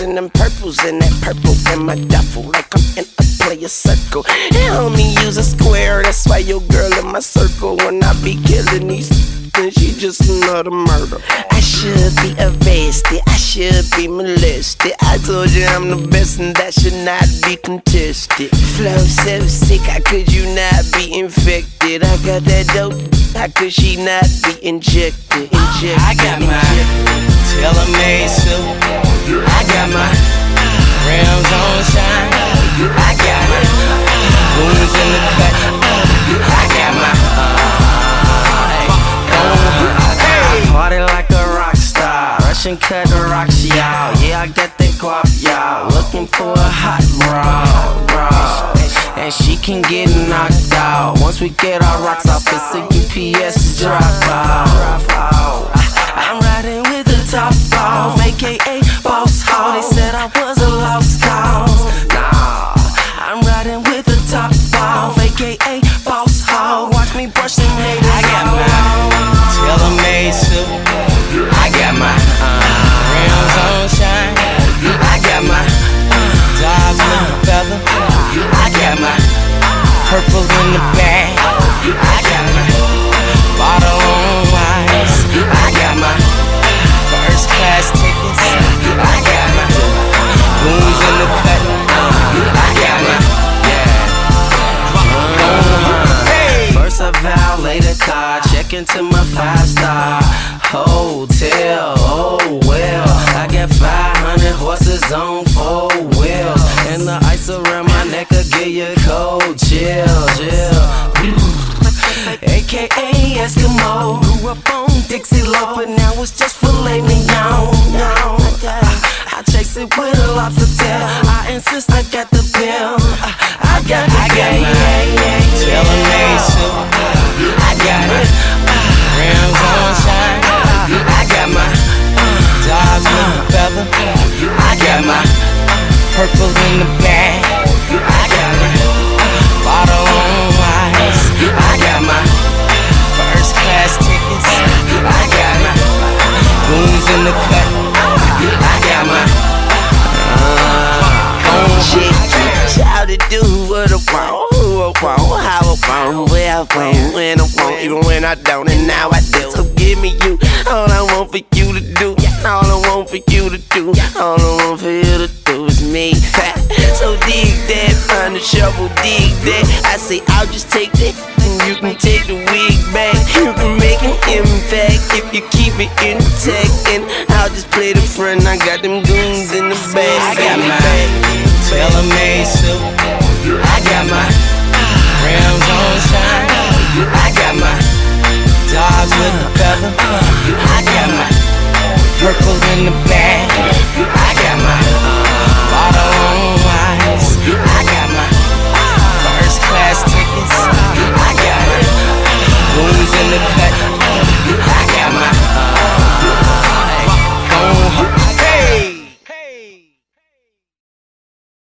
and them purples and that purple in my duffel, like I'm in a player circle. And homie use a square, that's why your girl in my circle. When I be killing these, then she just another murder. I should be arrested, I should be molested. I told you I'm the best and that should not be contested. Flow so sick, how could you not be infected? I got that dope, how could she not be injected? I got my tailor-made suit, I got my rims on shine, I got my boots in the cut, I got my I party like a rock star, Russian cut the rocks, y'all. Yeah, I got that guap, y'all. Looking for a hot bra, and she can get knocked out. Once we get our rocks off, it's a UPS drop out. I'm riding with the top off, aka boss hall. They said I was a lost cause. Nah, I'm riding with the top off, aka boss hall. Watch me brush them haters. I got my tailor-made suit, I got my rims on shine, I got my dogs in the feather, I got my purple in the bag, I got my bottle on ice, I got my first class tickets, I got my booms in the cut, I got my first I valet the car, check into my 5-star hotel. Oh well, I got 500 horses on 4 wheels, and the ice around my neck will give you cold chill. AKA Eskimo, grew up on Dixie Love, but now it's just filet mignon. I chase it with a lobster tail, I insist I got the bill. I got my tailor-made suit, I got my rims on shine, I got my dogs in the feather, I got my purple in the bag, I got my bottle on ice, I got my first class tickets, I got my booms in the cut, I got my shit. Shout to do what I want, who I want, how I want, where I want, when I want, even when I don't, and now I do. So give me you, all I want for you to do, all I want for you to do, all I want for you to do is me. So dig that, find the shovel, dig that. I say I'll just take that, and you can take the wig back. You can make an impact if you keep it intact, and I'll just play the front. I got them goons in the back. I got my tailor-made suit, I got my rims on shine, I